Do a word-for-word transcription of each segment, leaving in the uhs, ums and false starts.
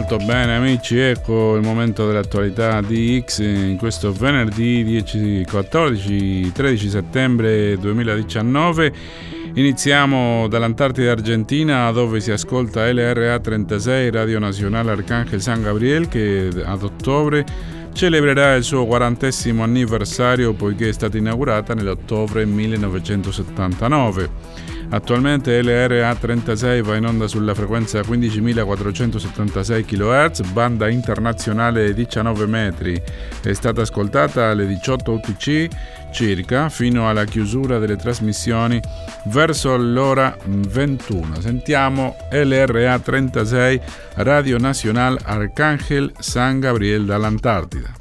Molto bene amici, ecco il momento dell'attualità di X in questo venerdì dieci, quattordici, tredici settembre duemiladiciannove. Iniziamo dall'Antartide Argentina, dove si ascolta L R A trentasei, Radio Nazionale Arcángel San Gabriel, che ad ottobre celebrerà il suo quarantesimo anniversario, poiché è stata inaugurata nell'ottobre millenovecentosettantanove. Attualmente L R A trentasei va in onda sulla frequenza quindicimilaquattrocentosettantasei chilohertz, banda internazionale diciannove metri. È stata ascoltata alle diciotto U T C circa fino alla chiusura delle trasmissioni verso l'ora ventuno. Sentiamo L R A trentasei, Radio Nacional Arcángel San Gabriel dall'Antartida.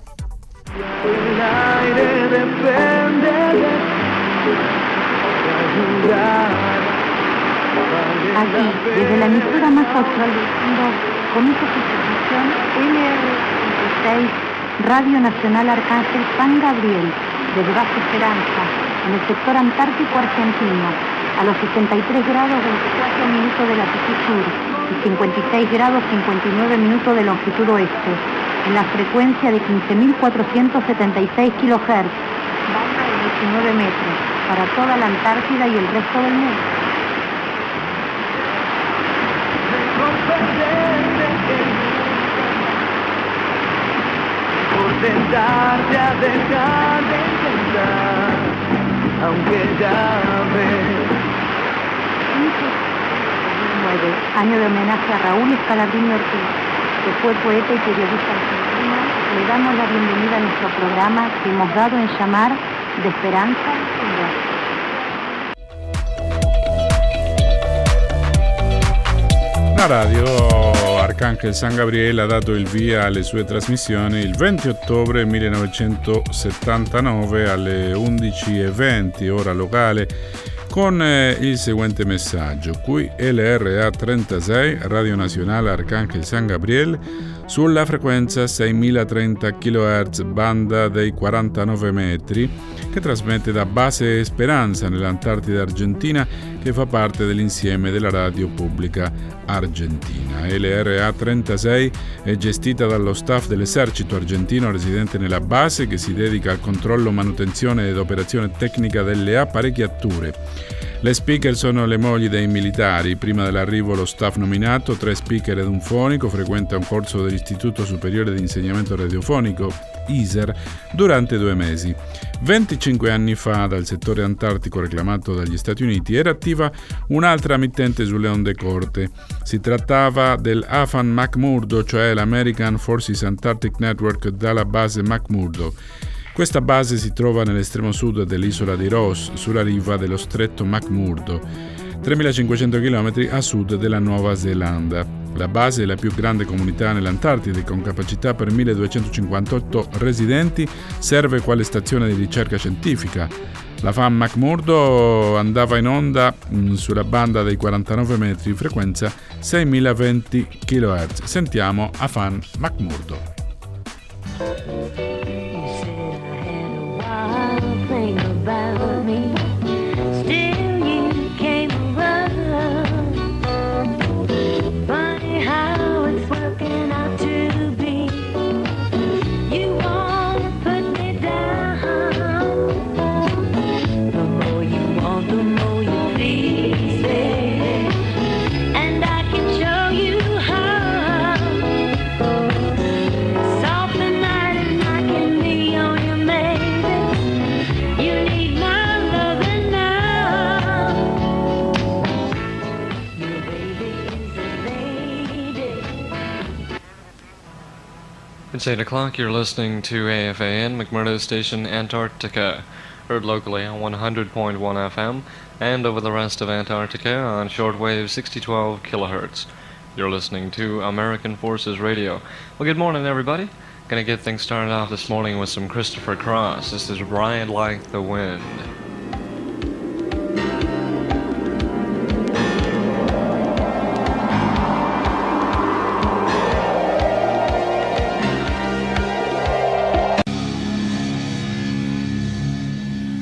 Aquí, desde la emisora más austral del mundo, comienza su transmisión L R treinta y seis, Radio Nacional Arcángel San Gabriel, desde Base Esperanza, en el sector antártico argentino, a los sesenta y tres grados veinticuatro minutos de latitud sur y cincuenta y seis grados cincuenta y nueve minutos de longitud oeste, en la frecuencia de quince mil cuatrocientos setenta y seis kilohertz, banda de diecinueve metros, para toda la Antártida y el resto del mundo. Por tentarte a dejar de intentar, aunque ya ves. Año de homenaje a Raúl Scalabrini Ortiz, que fue poeta y periodista argentino. Le damos la bienvenida a nuestro programa que hemos dado en llamar De Esperanza y Vida. La radio Arcángel San Gabriel ha dato il via alle sue trasmissioni il venti ottobre millenovecentosettantanove alle undici e venti ora locale, con il seguente messaggio: qui L R A trentasei, Radio Nazionale Arcángel San Gabriel, sulla frequenza seimilatrenta chilohertz, banda dei quarantanove metri, che trasmette da Base Esperanza nell'Antartide Argentina, che fa parte dell'insieme della radio pubblica argentina. L R A trentasei è gestita dallo staff dell'esercito argentino residente nella base, che si dedica al controllo, manutenzione ed operazione tecnica delle apparecchiature. Le speaker sono le mogli dei militari. Prima dell'arrivo lo staff nominato, tre speaker ed un fonico, frequenta un corso dell'Istituto Superiore di Insegnamento Radiofonico, I S E R, durante due mesi. venticinque anni fa, dal settore antartico reclamato dagli Stati Uniti, era attiva un'altra emittente sulle onde corte. Si trattava dell'A F A N McMurdo, cioè l'American Forces Antarctic Network, dalla base McMurdo. Questa base si trova nell'estremo sud dell'isola di Ross, sulla riva dello stretto McMurdo, tremilacinquecento chilometri a sud della Nuova Zelanda. La base è la più grande comunità nell'Antartide, con capacità per milleduecentocinquantotto residenti, serve quale stazione di ricerca scientifica. La F A N McMurdo andava in onda sulla banda dei quarantanove metri, frequenza seimilaventi chilohertz. Sentiamo A F A N McMurdo. Thing about me, still you came around. Funny how it's working out to be. You wanna put me down. The more you want, the more you please it. And I can show you how. Soft the night and I can be on your maybe. You need my loving now. Your baby is a lady. It's eight o'clock. You're listening to A F A N, McMurdo Station, Antarctica. Heard locally on one hundred point one F M and over the rest of Antarctica on shortwave sixty twelve kilohertz. You're listening to American Forces Radio. Well, good morning, everybody. Gonna get things started off this morning with some Christopher Cross. This is Ride Like the Wind.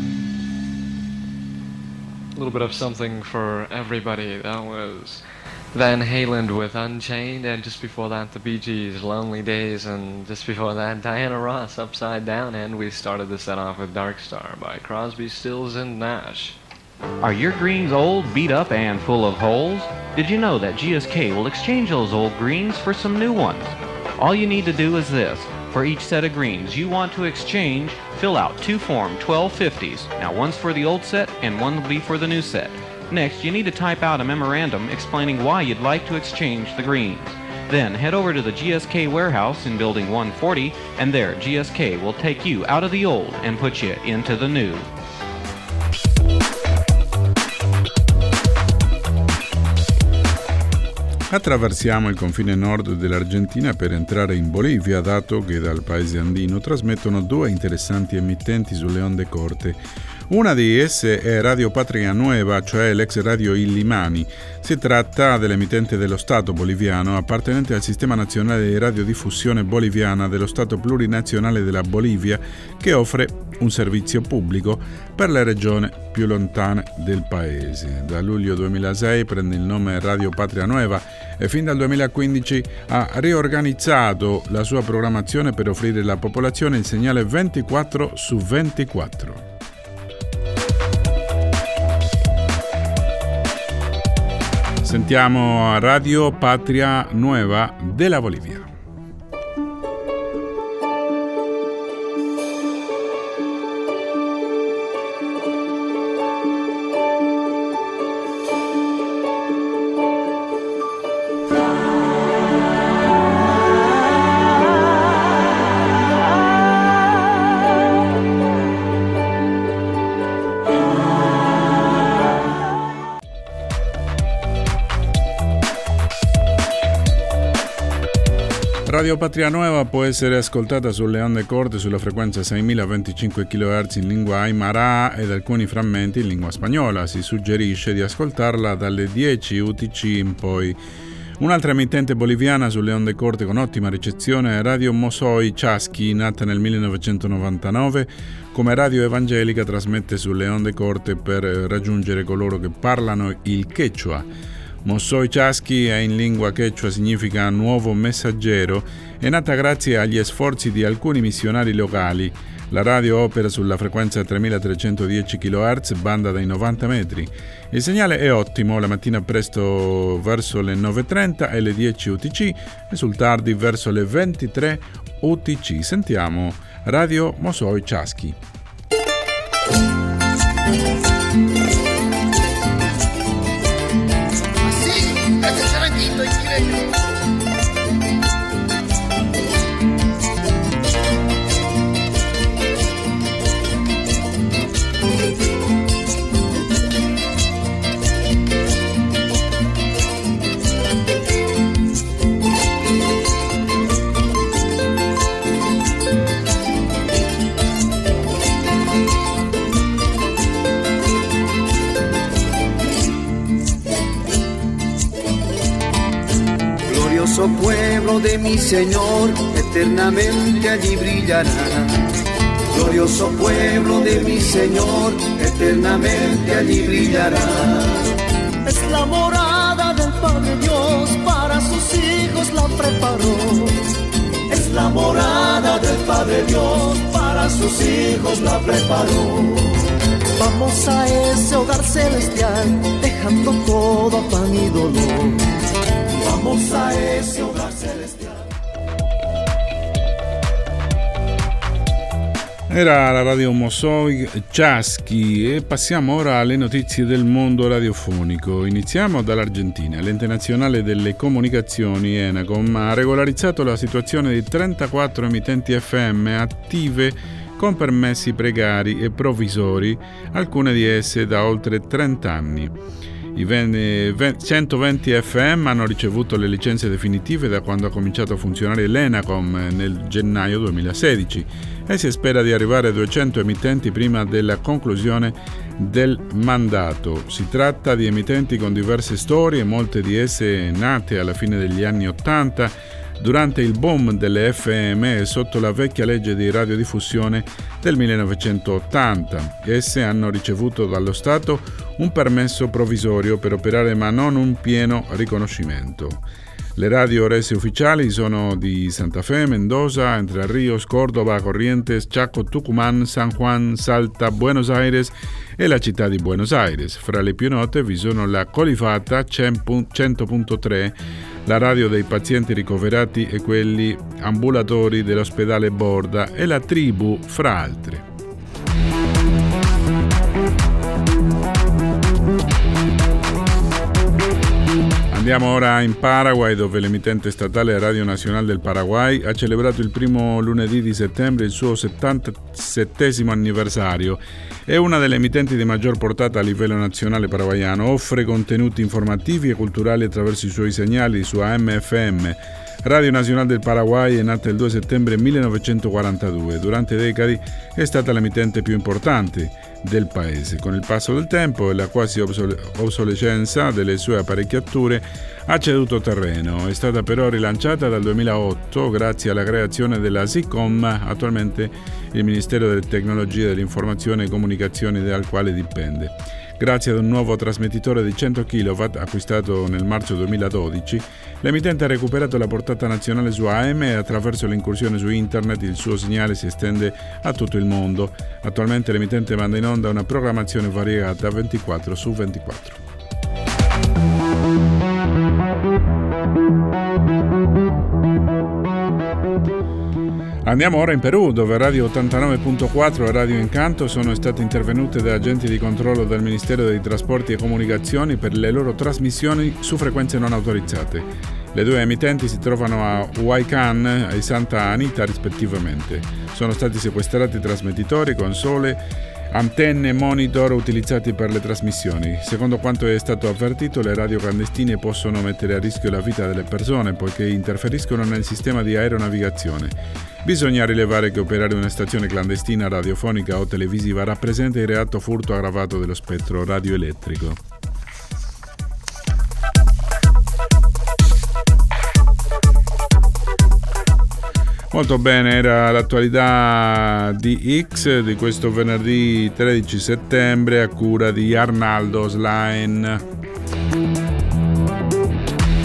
A little bit of something for everybody. That was Van Halen with Unchained, and just before that the Bee Gees, Lonely Days, and just before that Diana Ross, Upside Down, and we started the set off with Dark Star by Crosby, Stills, and Nash. Are your greens old, beat up, and full of holes? Did you know that G S K will exchange those old greens for some new ones? All you need to do is this. For each set of greens you want to exchange, fill out two Form twelve fifties. Now one's for the old set and one will be for the new set. Next, you need to type out a memorandum explaining why you'd like to exchange the greens. Then head over to the G S K warehouse in Building one forty, and there G S K will take you out of the old and put you into the new. Attraversiamo il confine nord dell'Argentina per entrare in Bolivia, dato che dal paese andino trasmettono due interessanti emittenti sulle onde corte. Una di esse è Radio Patria Nueva, cioè l'ex Radio Illimani. Si tratta dell'emittente dello Stato boliviano appartenente al Sistema Nazionale di Radiodiffusione Boliviana dello Stato Plurinazionale della Bolivia, che offre un servizio pubblico per le regioni più lontane del paese. Da luglio duemilasei prende il nome Radio Patria Nueva e fin dal duemilaquindici ha riorganizzato la sua programmazione per offrire alla popolazione il segnale ventiquattro su ventiquattro. Sentiamo Radio Patria Nueva della Bolivia. Radio Patria Nueva può essere ascoltata sulle onde corte sulla frequenza seimilaventicinque chilohertz in lingua aymara ed alcuni frammenti in lingua spagnola. Si suggerisce di ascoltarla dalle dieci U T C in poi. Un'altra emittente boliviana sulle onde corte con ottima ricezione è Radio Mosoi Chasqui, nata nel millenovecentonovantanove. Come radio evangelica trasmette sulle onde corte per raggiungere coloro che parlano il quechua. Mosoi Chasqui è in lingua quechua, significa nuovo messaggero, è nata grazie agli sforzi di alcuni missionari locali. La radio opera sulla frequenza tremilatrecentodieci chilohertz, banda dai novanta metri. Il segnale è ottimo la mattina presto verso le nove e trenta e le dieci U T C e sul tardi verso le ventitré U T C. Sentiamo Radio Mosoi Chasqui. Pueblo de mi Señor, eternamente allí brillará. Glorioso pueblo de mi Señor, eternamente allí brillará. Es la morada del Padre Dios, para sus hijos la preparó. Es la morada del Padre Dios, para sus hijos la preparó. Vamos a ese hogar celestial, dejando todo afán y dolor. Vamos a ese hogar celestial. Era la Radio Mosoi Chasqui e passiamo ora alle notizie del mondo radiofonico. Iniziamo dall'Argentina. L'Ente Nazionale delle Comunicazioni, ENACOM, ha regolarizzato la situazione di trentaquattro emittenti F M attive con permessi precari e provvisori, alcune di esse da oltre trenta anni. I centoventi F M hanno ricevuto le licenze definitive da quando ha cominciato a funzionare l'ENACOM nel gennaio duemilasedici e si spera di arrivare a duecento emittenti prima della conclusione del mandato. Si tratta di emittenti con diverse storie, molte di esse nate alla fine degli anni ottanta, durante il boom delle F M e sotto la vecchia legge di radiodiffusione del millenovecentottanta. Esse hanno ricevuto dallo Stato un permesso provvisorio per operare ma non un pieno riconoscimento. Le radio rese ufficiali sono di Santa Fe, Mendoza, Entre Ríos, Córdoba, Corrientes, Chaco, Tucumán, San Juan, Salta, Buenos Aires e la città di Buenos Aires. Fra le più note vi sono la Colifata cento punto tre, la radio dei pazienti ricoverati e quelli ambulatori dell'ospedale Borda e la Tribù, fra altri. Andiamo ora in Paraguay, dove l'emittente statale Radio Nacional del Paraguay ha celebrato il primo lunedì di settembre il suo settantasettesimo anniversario. È una delle emittenti di maggior portata a livello nazionale paraguaiano, offre contenuti informativi e culturali attraverso i suoi segnali su A M F M. Radio Nacional del Paraguay è nata il due settembre millenovecentoquarantadue. Durante decadi è stata l'emittente più importante del paese. Con il passo del tempo e la quasi obsolescenza delle sue apparecchiature ha ceduto terreno. È stata però rilanciata dal duemilaotto grazie alla creazione della SICOM, attualmente il Ministero delle Tecnologie dell'Informazione e Comunicazioni, dal quale dipende. Grazie ad un nuovo trasmettitore di cento chilowatt acquistato nel marzo duemiladodici, l'emittente ha recuperato la portata nazionale su A M e attraverso l'incursione su internet il suo segnale si estende a tutto il mondo. Attualmente l'emittente manda in onda una programmazione variegata ventiquattro su ventiquattro. Andiamo ora in Perù, dove Radio ottantanove punto quattro e Radio Incanto sono state intervenute da agenti di controllo del Ministero dei Trasporti e Comunicazioni per le loro trasmissioni su frequenze non autorizzate. Le due emittenti si trovano a Huaycán e Santa Anita rispettivamente. Sono stati sequestrati trasmettitori, console, antenne e monitor utilizzati per le trasmissioni. Secondo quanto è stato avvertito, le radio clandestine possono mettere a rischio la vita delle persone poiché interferiscono nel sistema di aeronavigazione. Bisogna rilevare che operare una stazione clandestina radiofonica o televisiva rappresenta il reato furto aggravato dello spettro radioelettrico. Molto bene, era l'attualità di X di questo venerdì tredici settembre a cura di Arnaldo Slain.